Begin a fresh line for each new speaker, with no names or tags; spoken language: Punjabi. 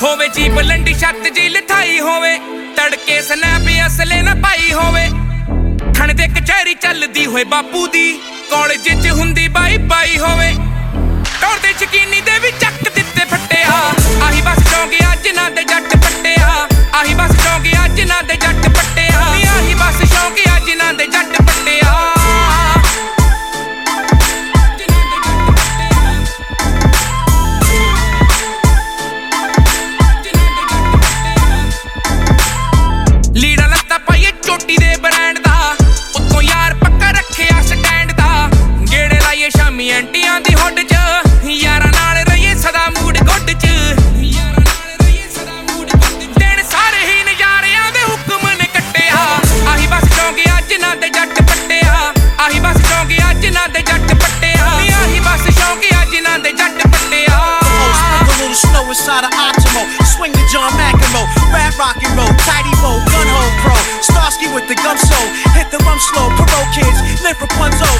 ਹੋਵੇ ਜੀਪ ਲੰਡੀ ਛੱਤ ਜੀ ਲਿਥਾਈ ਹੋਵੇ ਤੜਕੇ ਸਨੈਪ ਅਸਲੇ ਨਾ ਪਾਈ ਹੋਵੇ ਥਣ ਦੇ ਕਚਹਿਰੀ ਚੱਲਦੀ ਹੋਏ ਬਾਪੂ ਦੀ ਕਾਲਜ 'ਚ ਹੁੰਦੀ ਬਾਈ ਬਾਈ ਹੋਵੇ ਟੌਰ ਦੇ ਸ਼ਕੀਨੀ ਦੇ ਵੀ ਚੱਕ ਦਿੱਤੇ ਫੱਟਿਆ ਆਹੀ ਬਸ ਚੌਂਕਿਆ ਜਿਨ੍ਹਾਂ ਦੇ ਜੱਟ ਪੱਟਿਆ ਆਹੀ ਬਸ ਚੌਂਕਿਆ ਜਿਨ੍ਹਾਂ ਦੇ ਜੱਟ ਪੱਟਿਆ ਆਹੀ ਬਸ ਸ਼ੌਂਕਿਆ ਜਿਨ੍ਹਾਂ ਦੇ ਜੱਟ ਪੱਟਿਆ ਲੀੜਾ ਲੱਤਾ ਪਾਈਏ ਚੋਟੀ ਦੇ ਬ੍ਰਾਂਡ ਦਾ ਉੱਤੋਂ ਯਾਰ ਪੱਕਾ ਰੱਖਿਆ ਸਟੈਂਡ ਦਾ ਗੇੜੇ ਲਾਈਏ ਸ਼ਾਮੀ ਐਂਟੀਆਂ ਦੀ ਹੁੱਡ 'ਚ ਯਾਰਾਂ ਨਾਲ ਰਹੀਏ ਸਦਾ ਮੂਡ ਗੁੱਡ 'ਚ ਦਿਨ ਸਾਰੇ ਹੀ ਨਜ਼ਾਰਿਆਂ ਦੇ ਹੁਕਮ ਨੇ ਕੱਟਿਆ ਆਹੀ ਬਸ ਚੌਂਕਿਆ ਜਿਨ੍ਹਾਂ ਦੇ ਜੱਟ ਪੱਟਿਆ ਆਹੀ ਬਸ ਚੌਂਕਿਆ ਜਿਨ੍ਹਾਂ ਦੇ ਜੱਟ ਪੱਟਿਆ ਆਹੀ ਬਸ ਸ਼ੌਂਕਿਆ ਜਿਨ੍ਹਾਂ ਦੇ ਜੱਟ ਪੱਟਿਆ
Snow inside of Optimo, swing the John McEnroe, rap rock and roll, tidy roll, gun hole pro, Starsky with the gum soul, hit the rum slow, parole kids, live Rapunzel,